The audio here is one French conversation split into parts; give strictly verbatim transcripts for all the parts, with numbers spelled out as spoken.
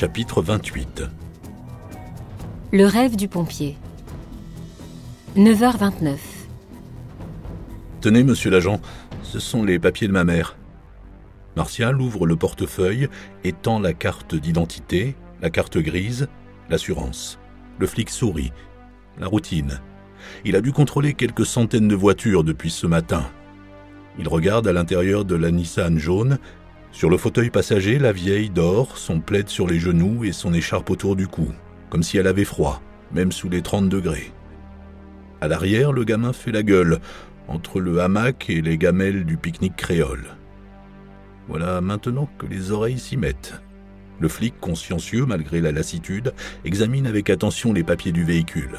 Chapitre vingt-huit. Le rêve du pompier. neuf heures vingt-neuf. Tenez, monsieur l'agent, ce sont les papiers de ma mère. Martial ouvre le portefeuille et tend la carte d'identité, la carte grise, l'assurance. Le flic sourit. La routine. Il a dû contrôler quelques centaines de voitures depuis ce matin. Il regarde à l'intérieur de la Nissan jaune. Sur le fauteuil passager, la vieille dort, son plaid sur les genoux et son écharpe autour du cou, comme si elle avait froid, même sous les trente degrés. À l'arrière, le gamin fait la gueule, entre le hamac et les gamelles du pique-nique créole. Voilà maintenant que les oreilles s'y mettent. Le flic, consciencieux malgré la lassitude, examine avec attention les papiers du véhicule.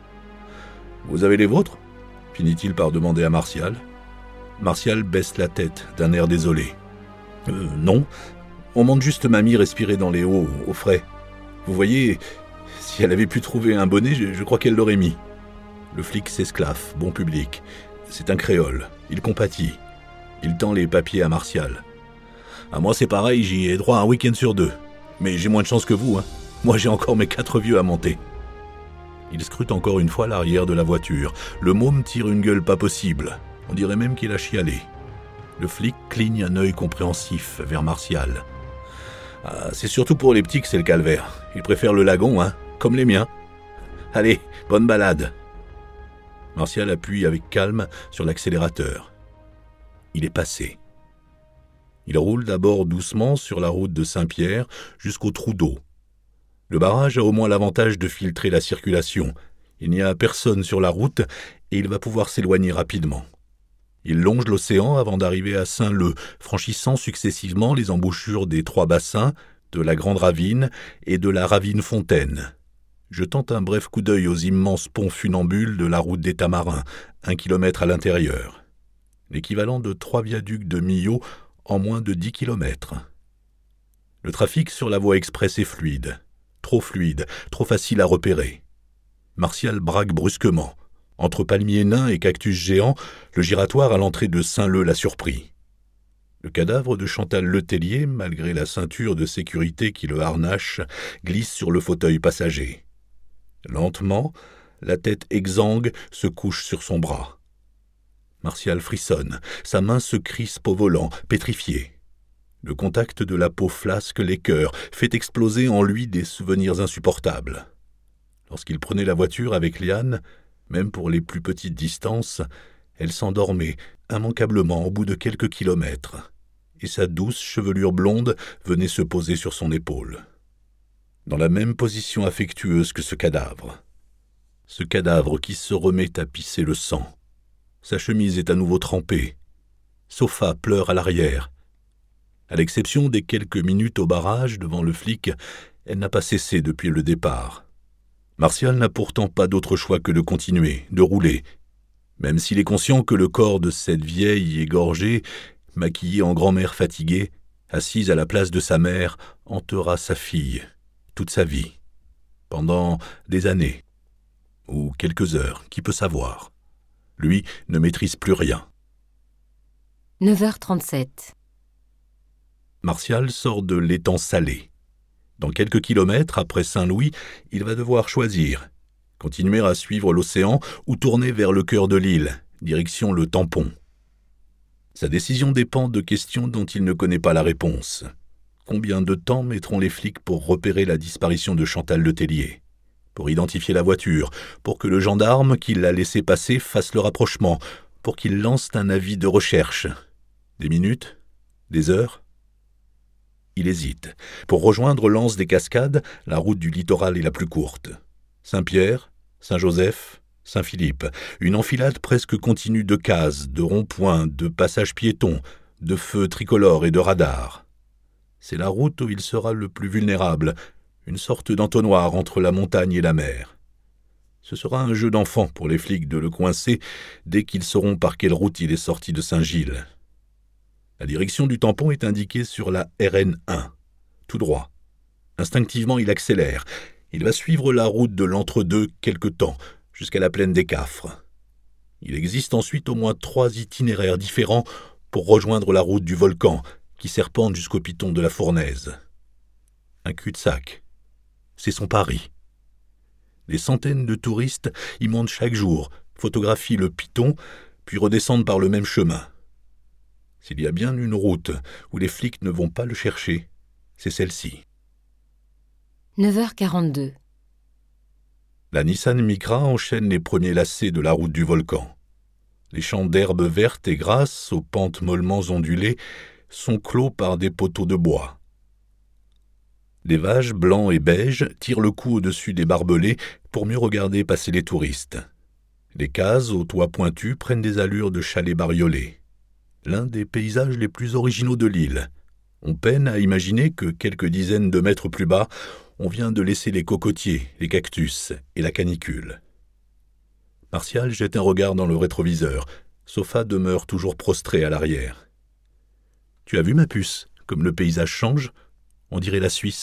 « Vous avez les vôtres ?» finit-il par demander à Martial. Martial baisse la tête d'un air désolé. Euh, non, on monte juste mamie respirer dans les hauts, au frais. Vous voyez, si elle avait pu trouver un bonnet, je, je crois qu'elle l'aurait mis. Le flic s'esclaffe, bon public. C'est un créole, il compatit. Il tend les papiers à Martial. À moi c'est pareil, j'y ai droit un week-end sur deux. Mais j'ai moins de chance que vous, hein. Moi j'ai encore mes quatre vieux à monter. Il scrute encore une fois l'arrière de la voiture. Le môme tire une gueule pas possible. On dirait même qu'il a chialé. Le flic cligne un œil compréhensif vers Martial. Ah, c'est surtout pour les petits que c'est le calvaire. Ils préfèrent le lagon, hein, comme les miens. Allez, bonne balade. Martial appuie avec calme sur l'accélérateur. Il est passé. Il roule d'abord doucement sur la route de Saint-Pierre jusqu'au trou d'eau. Le barrage a au moins l'avantage de filtrer la circulation. Il n'y a personne sur la route et il va pouvoir s'éloigner rapidement. Il longe l'océan avant d'arriver à Saint-Leu, franchissant successivement les embouchures des trois bassins, de la Grande Ravine et de la Ravine Fontaine. Jetant un bref coup d'œil aux immenses ponts funambules de la route des Tamarins, un kilomètre à l'intérieur. L'équivalent de trois viaducs de Millau en moins de dix kilomètres. Le trafic sur la voie express est fluide. Trop fluide, trop facile à repérer. Martial braque brusquement. Entre palmiers nains et cactus géants, le giratoire à l'entrée de Saint-Leu l'a surpris. Le cadavre de Chantal Letellier, malgré la ceinture de sécurité qui le harnache, glisse sur le fauteuil passager. Lentement, la tête exsangue se couche sur son bras. Martial frissonne, sa main se crispe au volant, pétrifiée. Le contact de la peau flasque l'écœure, fait exploser en lui des souvenirs insupportables. Lorsqu'il prenait la voiture avec Liane, même pour les plus petites distances, elle s'endormait immanquablement au bout de quelques kilomètres, et sa douce chevelure blonde venait se poser sur son épaule. Dans la même position affectueuse que ce cadavre. Ce cadavre qui se remet à pisser le sang. Sa chemise est à nouveau trempée. Sofa pleure à l'arrière. À l'exception des quelques minutes au barrage devant le flic, elle n'a pas cessé depuis le départ. Martial n'a pourtant pas d'autre choix que de continuer, de rouler, même s'il est conscient que le corps de cette vieille égorgée, maquillée en grand-mère fatiguée, assise à la place de sa mère, hantera sa fille, toute sa vie, pendant des années, ou quelques heures, qui peut savoir. Lui ne maîtrise plus rien. neuf heures trente-sept. Martial sort de l'étang salé. Dans quelques kilomètres après Saint-Louis, il va devoir choisir, continuer à suivre l'océan ou tourner vers le cœur de l'île, direction le Tampon. Sa décision dépend de questions dont il ne connaît pas la réponse. Combien de temps mettront les flics pour repérer la disparition de Chantal Letellier, pour identifier la voiture, pour que le gendarme qui l'a laissé passer fasse le rapprochement, pour qu'il lance un avis de recherche? Des minutes? Des heures? Il hésite. Pour rejoindre l'Anse des Cascades, la route du littoral est la plus courte. Saint-Pierre, Saint-Joseph, Saint-Philippe, une enfilade presque continue de cases, de ronds-points, de passages piétons, de feux tricolores et de radars. C'est la route où il sera le plus vulnérable, une sorte d'entonnoir entre la montagne et la mer. Ce sera un jeu d'enfant pour les flics de le coincer dès qu'ils sauront par quelle route il est sorti de Saint-Gilles. La direction du tampon est indiquée sur la R N un, tout droit. Instinctivement, il accélère. Il va suivre la route de l'entre-deux quelque temps, jusqu'à la plaine des Cafres. Il existe ensuite au moins trois itinéraires différents pour rejoindre la route du volcan, qui serpente jusqu'au piton de la Fournaise. Un cul-de-sac. C'est son pari. Des centaines de touristes y montent chaque jour, photographient le Piton, puis redescendent par le même chemin. S'il y a bien une route où les flics ne vont pas le chercher, c'est celle-ci. neuf heures quarante-deux. La Nissan Micra enchaîne les premiers lacets de la route du volcan. Les champs d'herbes vertes et grasses, aux pentes mollement ondulées, sont clos par des poteaux de bois. Les vaches blancs et beiges tirent le cou au-dessus des barbelés pour mieux regarder passer les touristes. Les cases aux toits pointus prennent des allures de chalets bariolés. L'un des paysages les plus originaux de l'île. On peine à imaginer que quelques dizaines de mètres plus bas, on vient de laisser les cocotiers, les cactus et la canicule. Martial jette un regard dans le rétroviseur. Sofa demeure toujours prostré à l'arrière. « Tu as vu, ma puce, comme le paysage change ? On dirait la Suisse. »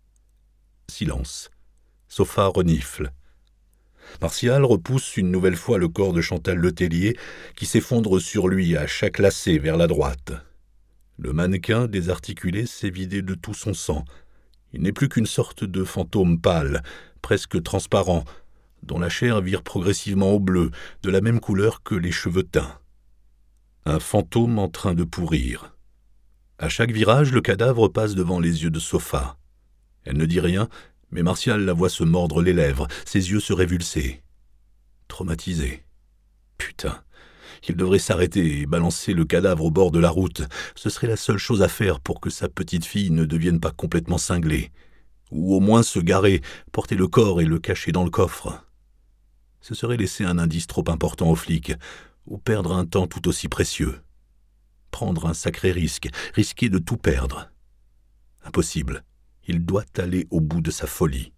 Silence. Sofa renifle. Martial repousse une nouvelle fois le corps de Chantal Letellier qui s'effondre sur lui à chaque lacet vers la droite. Le mannequin désarticulé s'est vidé de tout son sang. Il n'est plus qu'une sorte de fantôme pâle, presque transparent, dont la chair vire progressivement au bleu, de la même couleur que les cheveux teints. Un fantôme en train de pourrir. À chaque virage, le cadavre passe devant les yeux de Sofa. Elle ne dit rien, mais Martial la voit se mordre les lèvres, ses yeux se révulser. Traumatisé. Putain, il devrait s'arrêter et balancer le cadavre au bord de la route. Ce serait la seule chose à faire pour que sa petite fille ne devienne pas complètement cinglée. Ou au moins se garer, porter le corps et le cacher dans le coffre. Ce serait laisser un indice trop important aux flics, ou perdre un temps tout aussi précieux. Prendre un sacré risque, risquer de tout perdre. Impossible. Il doit aller au bout de sa folie.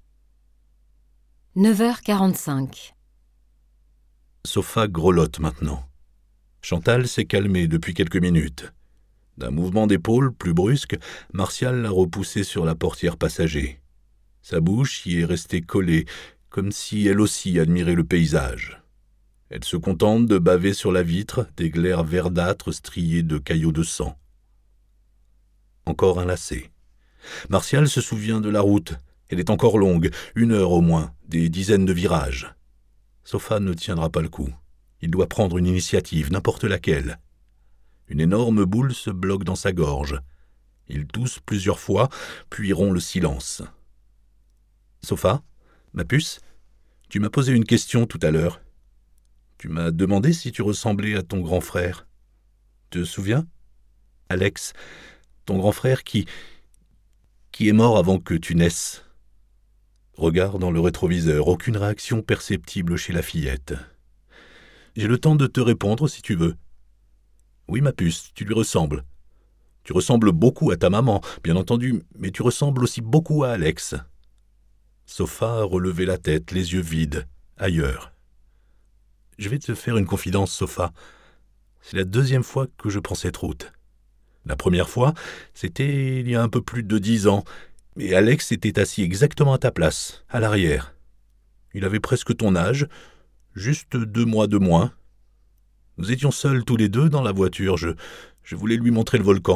neuf heures quarante-cinq. Sofa grelotte maintenant. Chantal s'est calmée depuis quelques minutes. D'un mouvement d'épaule plus brusque, Martial l'a repoussée sur la portière passager. Sa bouche y est restée collée, comme si elle aussi admirait le paysage. Elle se contente de baver sur la vitre des glaires verdâtres striées de caillots de sang. Encore un lacet. Martial se souvient de la route. Elle est encore longue, une heure au moins, des dizaines de virages. Sofa ne tiendra pas le coup. Il doit prendre une initiative, n'importe laquelle. Une énorme boule se bloque dans sa gorge. Il tousse plusieurs fois, puis rompt le silence. « Sofa, ma puce, tu m'as posé une question tout à l'heure. Tu m'as demandé si tu ressemblais à ton grand frère. Te souviens ? Alex, ton grand frère qui... qui est mort avant que tu naisses. » Regarde dans le rétroviseur, aucune réaction perceptible chez la fillette. « J'ai le temps de te répondre si tu veux. » « Oui, ma puce, tu lui ressembles. Tu ressembles beaucoup à ta maman, bien entendu, mais tu ressembles aussi beaucoup à Alex. » Sofa a relevé la tête, les yeux vides, ailleurs. « Je vais te faire une confidence, Sofa. C'est la deuxième fois que je prends cette route. La première fois, c'était il y a un peu plus de dix ans, et Alex était assis exactement à ta place, à l'arrière. Il avait presque ton âge, juste deux mois de moins. Nous étions seuls tous les deux dans la voiture, je, je voulais lui montrer le volcan. »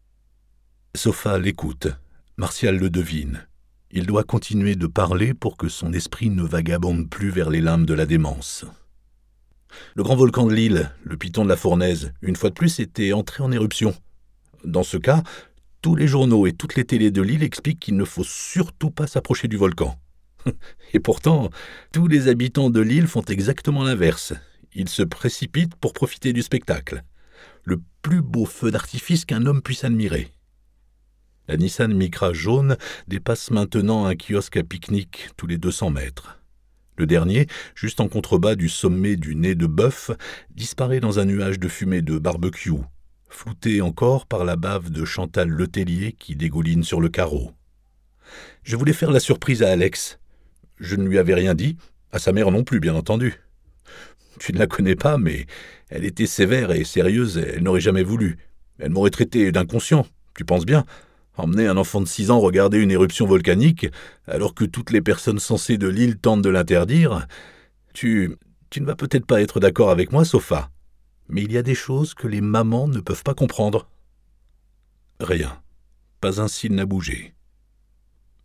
Sofa l'écoute. Martial le devine. Il doit continuer de parler pour que son esprit ne vagabonde plus vers les limbes de la démence. Le grand volcan de l'île, le Piton de la Fournaise, une fois de plus, était entré en éruption. Dans ce cas, tous les journaux et toutes les télés de l'île expliquent qu'il ne faut surtout pas s'approcher du volcan. Et pourtant, tous les habitants de l'île font exactement l'inverse. Ils se précipitent pour profiter du spectacle. Le plus beau feu d'artifice qu'un homme puisse admirer. La Nissan Micra jaune dépasse maintenant un kiosque à pique-nique tous les deux cents mètres. Le dernier, juste en contrebas du sommet du nez de bœuf, disparaît dans un nuage de fumée de barbecue, flouté encore par la bave de Chantal Letellier qui dégouline sur le carreau. Je voulais faire la surprise à Alex. Je ne lui avais rien dit, à sa mère non plus, bien entendu. Tu ne la connais pas, mais elle était sévère et sérieuse, elle n'aurait jamais voulu. Elle m'aurait traité d'inconscient, tu penses bien. Emmener un enfant de six ans regarder une éruption volcanique, alors que toutes les personnes sensées de l'île tentent de l'interdire. Tu, tu ne vas peut-être pas être d'accord avec moi, Sofa, mais il y a des choses que les mamans ne peuvent pas comprendre. Rien. Pas un cil n'a bougé.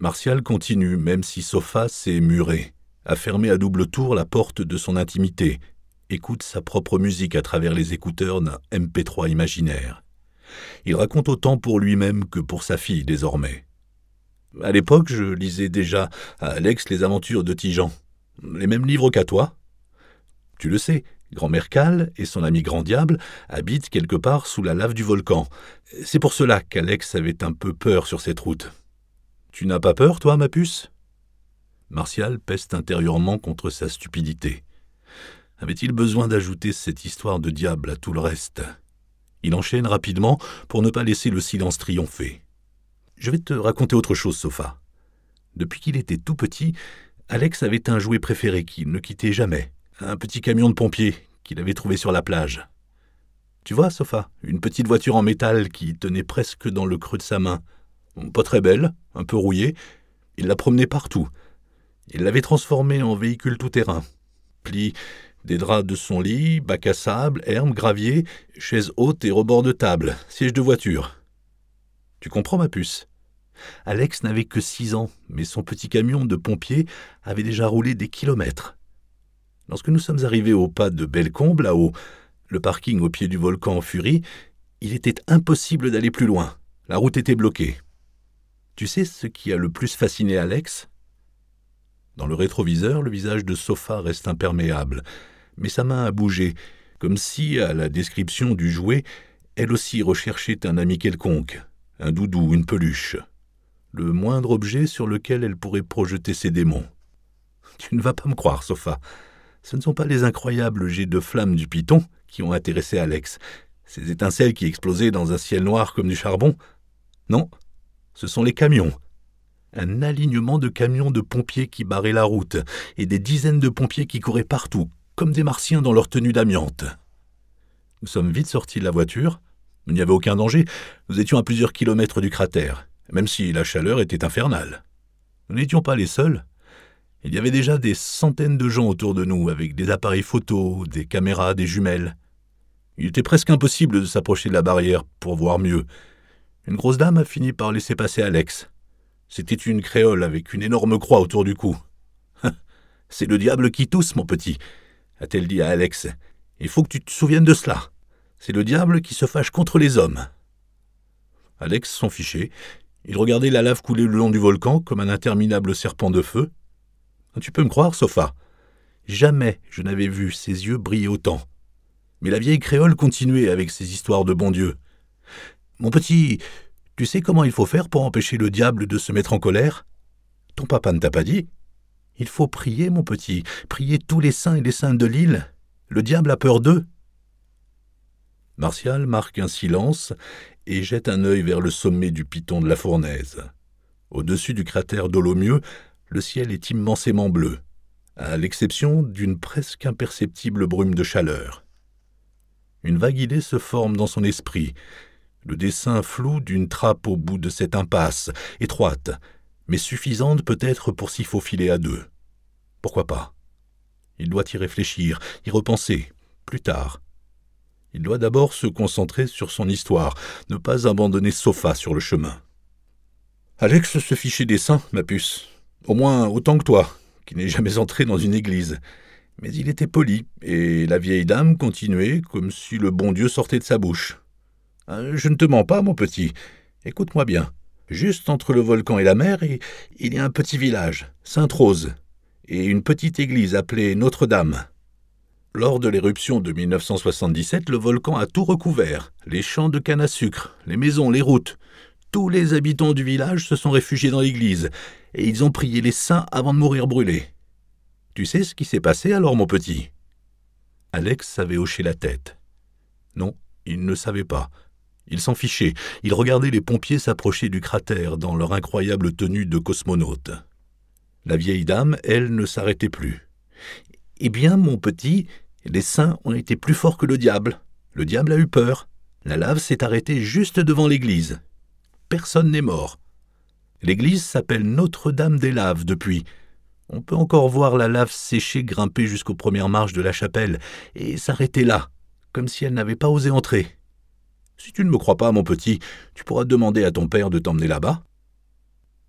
Martial continue, même si Sofa s'est muré, a fermé à double tour la porte de son intimité, écoute sa propre musique à travers les écouteurs d'un M P trois imaginaire. Il raconte autant pour lui-même que pour sa fille désormais. À l'époque, je lisais déjà à Alex les aventures de Tijan, les mêmes livres qu'à toi. Tu le sais, Grand-mère Cale et son ami Grand Diable habitent quelque part sous la lave du volcan. C'est pour cela qu'Alex avait un peu peur sur cette route. Tu n'as pas peur, toi, ma puce ? Martial peste intérieurement contre sa stupidité. Avait-il besoin d'ajouter cette histoire de diable à tout le reste ? Il enchaîne rapidement pour ne pas laisser le silence triompher. Je vais te raconter autre chose, Sofa. Depuis qu'il était tout petit, Alex avait un jouet préféré qu'il ne quittait jamais, un petit camion de pompier qu'il avait trouvé sur la plage. Tu vois, Sofa, une petite voiture en métal qui tenait presque dans le creux de sa main. Pas très belle, un peu rouillée, il la promenait partout. Il l'avait transformée en véhicule tout-terrain. Plis des draps de son lit, bac à sable, herbe, gravier, chaise haute et rebord de table, siège de voiture. Tu comprends, ma puce ? Alex n'avait que six ans, mais son petit camion de pompier avait déjà roulé des kilomètres. Lorsque nous sommes arrivés au pas de Bellecombe, là-haut, le parking au pied du volcan en furie, il était impossible d'aller plus loin. La route était bloquée. Tu sais ce qui a le plus fasciné Alex ? Dans le rétroviseur, le visage de Sofa reste imperméable, mais sa main a bougé, comme si, à la description du jouet, elle aussi recherchait un ami quelconque, un doudou, une peluche, le moindre objet sur lequel elle pourrait projeter ses démons. Tu ne vas pas me croire, Sofa. Ce ne sont pas les incroyables jets de flammes du python qui ont intéressé Alex, ces étincelles qui explosaient dans un ciel noir comme du charbon. Non, ce sont les camions. Un alignement de camions de pompiers qui barraient la route, et des dizaines de pompiers qui couraient partout, comme des martiens dans leur tenue d'amiante. Nous sommes vite sortis de la voiture. Il n'y avait aucun danger. Nous étions à plusieurs kilomètres du cratère, même si la chaleur était infernale. Nous n'étions pas les seuls. Il y avait déjà des centaines de gens autour de nous, avec des appareils photos, des caméras, des jumelles. Il était presque impossible de s'approcher de la barrière pour voir mieux. Une grosse dame a fini par laisser passer Alex. C'était une créole avec une énorme croix autour du cou. « C'est le diable qui tousse, mon petit », a-t-elle dit à Alex. « Il faut que tu te souviennes de cela. C'est le diable qui se fâche contre les hommes. » Alex s'en fichait. Il regardait la lave couler le long du volcan comme un interminable serpent de feu. Tu peux me croire, Sofa. Jamais je n'avais vu ses yeux briller autant. Mais la vieille créole continuait avec ses histoires de bon Dieu. « Mon petit, tu sais comment il faut faire pour empêcher le diable de se mettre en colère ? Ton papa ne t'a pas dit ? Il faut prier, mon petit, prier tous les saints et les saintes de l'île. Le diable a peur d'eux. » Martial marque un silence et jette un œil vers le sommet du piton de la Fournaise. Au-dessus du cratère d'Olomieux, le ciel est immensément bleu, à l'exception d'une presque imperceptible brume de chaleur. Une vague idée se forme dans son esprit, le dessin flou d'une trappe au bout de cette impasse, étroite, mais suffisante peut-être pour s'y faufiler à deux. Pourquoi pas ? Il doit y réfléchir, y repenser, plus tard. Il doit d'abord se concentrer sur son histoire, ne pas abandonner Sofa sur le chemin. Alex se fichait des saints, ma puce. Au moins autant que toi, qui n'es jamais entré dans une église. Mais il était poli, et la vieille dame continuait comme si le bon Dieu sortait de sa bouche. « Je ne te mens pas, mon petit. Écoute-moi bien. Juste entre le volcan et la mer, il y a un petit village, Sainte-Rose, et une petite église appelée Notre-Dame. Lors de l'éruption de mille neuf cent soixante-dix-sept, le volcan a tout recouvert, les champs de canne à sucre, les maisons, les routes. Tous les habitants du village se sont réfugiés dans l'église, et ils ont prié les saints avant de mourir brûlés. Tu sais ce qui s'est passé alors, mon petit ?» Alex avait hoché la tête. Non, il ne savait pas. Il s'en fichait. Il regardait les pompiers s'approcher du cratère dans leur incroyable tenue de cosmonautes. La vieille dame, elle, ne s'arrêtait plus. « Eh bien, mon petit, les saints ont été plus forts que le diable. Le diable a eu peur. La lave s'est arrêtée juste devant l'église. Personne n'est mort. L'église s'appelle Notre-Dame-des-Laves depuis. On peut encore voir la lave séchée grimper jusqu'aux premières marches de la chapelle et s'arrêter là, comme si elle n'avait pas osé entrer. Si tu ne me crois pas, mon petit, tu pourras demander à ton père de t'emmener là-bas. »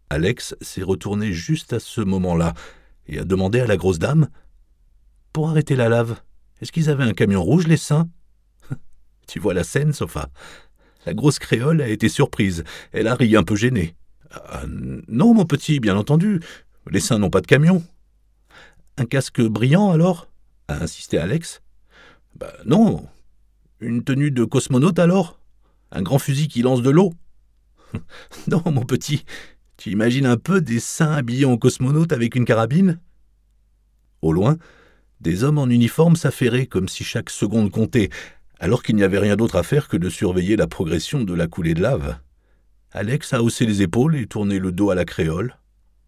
Alex s'est retourné juste à ce moment-là et a demandé à la grosse dame « Pour arrêter la lave, est-ce qu'ils avaient un camion rouge, les saints ?» Tu vois la scène, Sofa. La grosse créole a été surprise. Elle a ri un peu gênée. Ah, « Non, mon petit, bien entendu. Les saints n'ont pas de camion. »« Un casque brillant, alors ?» a insisté Alex. « Bah non. Une tenue de cosmonaute, alors ? Un grand fusil qui lance de l'eau ? » ?»« Non, mon petit. Tu imagines un peu des saints habillés en cosmonaute avec une carabine ?» Au loin, des hommes en uniforme s'affairaient comme si chaque seconde comptait, alors qu'il n'y avait rien d'autre à faire que de surveiller la progression de la coulée de lave. Alex a haussé les épaules et tourné le dos à la créole.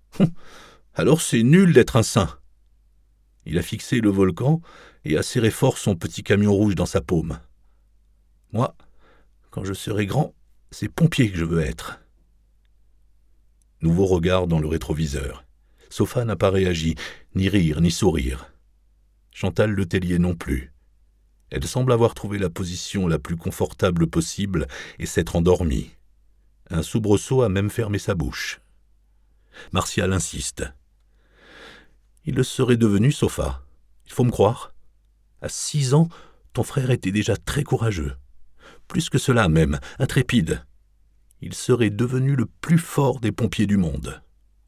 « Alors c'est nul d'être un saint !» Il a fixé le volcan et a serré fort son petit camion rouge dans sa paume. « Moi, quand je serai grand, c'est pompier que je veux être. » Nouveau regard dans le rétroviseur. Sofa n'a pas réagi, ni rire, ni sourire. Chantal Letellier non plus. Elle semble avoir trouvé la position la plus confortable possible et s'être endormie. Un soubresaut a même fermé sa bouche. Martial insiste. « Il le serait devenu, Sofa. Il faut me croire. À six ans, ton frère était déjà très courageux. Plus que cela même, intrépide. Il serait devenu le plus fort des pompiers du monde. »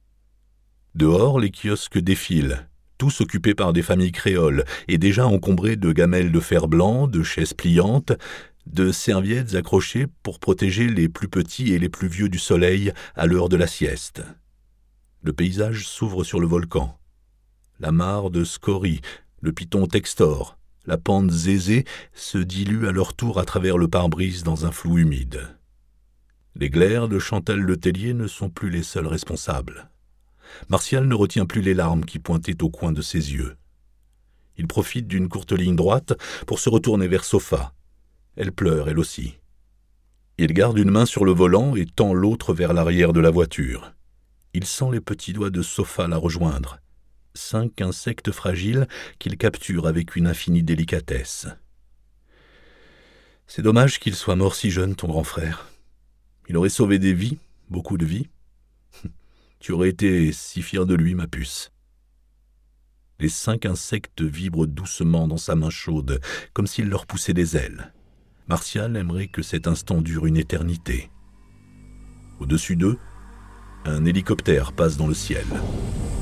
Dehors, les kiosques défilent, tous occupés par des familles créoles et déjà encombrés de gamelles de fer blanc, de chaises pliantes, de serviettes accrochées pour protéger les plus petits et les plus vieux du soleil à l'heure de la sieste. Le paysage s'ouvre sur le volcan. La mare de Scorie, le piton Textor, la pente Zézé se diluent à leur tour à travers le pare-brise dans un flou humide. Les glaires de Chantal Letellier ne sont plus les seuls responsables. Martial ne retient plus les larmes qui pointaient au coin de ses yeux. Il profite d'une courte ligne droite pour se retourner vers Sofa. Elle pleure, elle aussi. Il garde une main sur le volant et tend l'autre vers l'arrière de la voiture. Il sent les petits doigts de Sofa la rejoindre. Cinq insectes fragiles qu'il capture avec une infinie délicatesse. « C'est dommage qu'il soit mort si jeune, ton grand frère. Il aurait sauvé des vies, beaucoup de vies. Tu aurais été si fier de lui, ma puce. » Les cinq insectes vibrent doucement dans sa main chaude, comme s'il leur poussait des ailes. Martial aimerait que cet instant dure une éternité. Au-dessus d'eux, un hélicoptère passe dans le ciel.